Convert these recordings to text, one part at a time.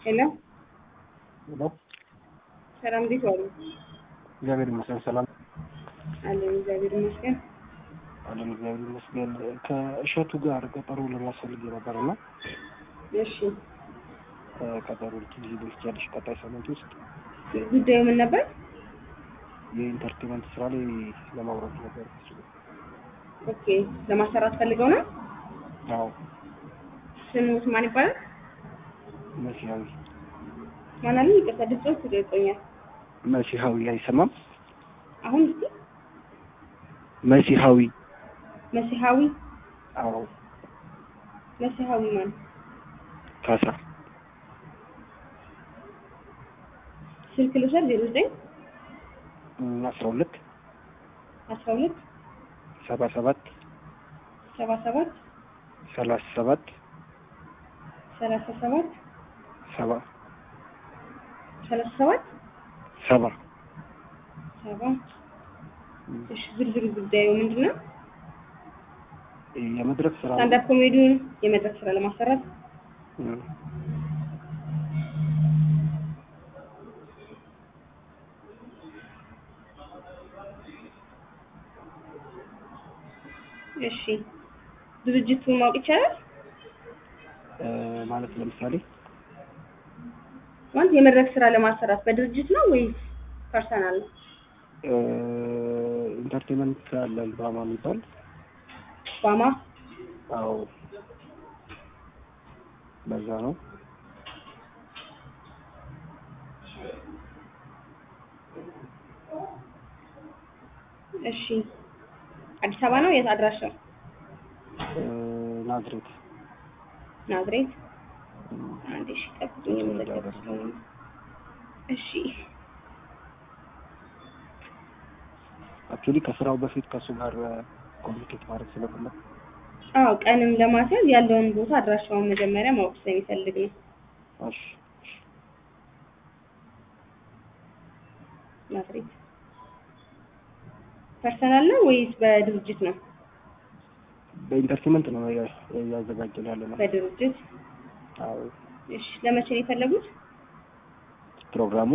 ሄሎ ሄሎ ሰላም፣ እንዴት ዋሉ? እግዚአብሔር ይመስገን ሰላም አለን፣ እግዚአብሔር ይመስገን። አለን። እግዚአብሔር ይመስገን። ከእሸቱ ጋር ቀጠሮ ለማስፈልግ ነበርና እሺ፣ ቀጠሮ ልትይዝልኝ ትችያለሽ? ቀጣይ ሳምንት ውስጥ ጉዳዩ ምን ነበር? የኢንተርቴንመንት ስራ ላይ ለማውራት ነበር። ኦኬ፣ ለማሰራት ፈልገው ነው? አዎ። ስሙት ማን ይባላል? መሲሐዊ ማን አለ? ይቅርታ ድምፅዎት ይገኛል። መሲሐዊ አይሰማም? አሁን እስኪ መሲሐዊ። መሲሐዊ? አዎ። መሲሐዊ ማን? ካሳ። ስልክ ልውሰድ? 09 12 12 77 77 37 37 7 37 7 7 እሺ፣ ዝርዝር ጉዳዩ ምንድነው? የመድረክ ስራ ስታንዳፕ ኮሜዲውን የመድረክ ስራ ለማሰራት እሺ፣ ድርጅቱን ማወቅ ይቻላል? ማለት ለምሳሌ ማለት የመድረክ ስራ ለማሰራት በድርጅት ነው ወይስ ፐርሰናል ነው? ኢንተርቴንመንት አለ ባማ የሚባል። ባማ? አዎ፣ በዛ ነው። እሺ፣ አዲስ አበባ ነው? የት አድራሻው? ናዝሬት። ናዝሬት። አንዴ እሺ፣ ጠብቁኝ የምልክት ነው። እሺ፣ አክቹሊ ከስራው በፊት ከሱ ጋር ኮሚኒኬት ማድረግ ስለፈለኩ አዎ፣ ቀንም ለማስያዝ ያለውን ቦታ አድራሻውን መጀመሪያ ማወቅ ስለሚፈልግ ነው። እሺ። ናዝሬት ፐርሰናል ነው ወይስ በድርጅት ነው? በኢንተርቴንመንት ነው ያዘጋጀን ያለ ነው። በድርጅት። አዎ። እሺ፣ ለመቼ ነው የፈለጉት ፕሮግራሙ?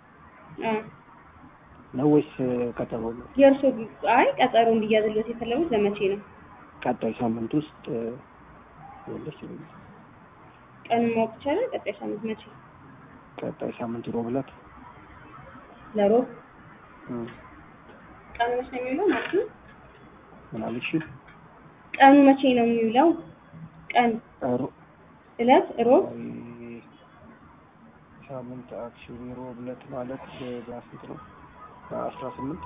ነው ወይስ ቀጠሮ ነው? የእርሶ? አይ ቀጠሮ እንዲያዝልዎት የፈለጉት ለመቼ ነው? ቀጣይ ሳምንት ውስጥ ወለሽ ነው። ቀኑን ማወቅ ይቻላል? ቀጣይ ሳምንት መቼ? ቀጣይ ሳምንት ሮብ ዕለት። ለሮብ? ቀኑ መቼ ነው የሚውለው ማለት ነው? ምን አልሽ? ቀኑ መቼ ነው የሚውለው? ቀን ዕለት ሮብ? ሳምንት አክቹሊ ሮብ ዕለት ማለት በስንት ነው? 18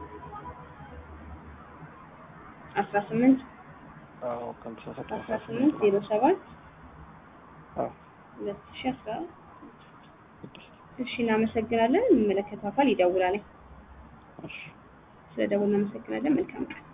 18? አዎ፣ ከ18 07 አዎ 2010። እሺ፣ እናመሰግናለን። የሚመለከተው አካል ይደውላል። እሺ፣ ስለደውል እናመሰግናለን። መልካም ቀን።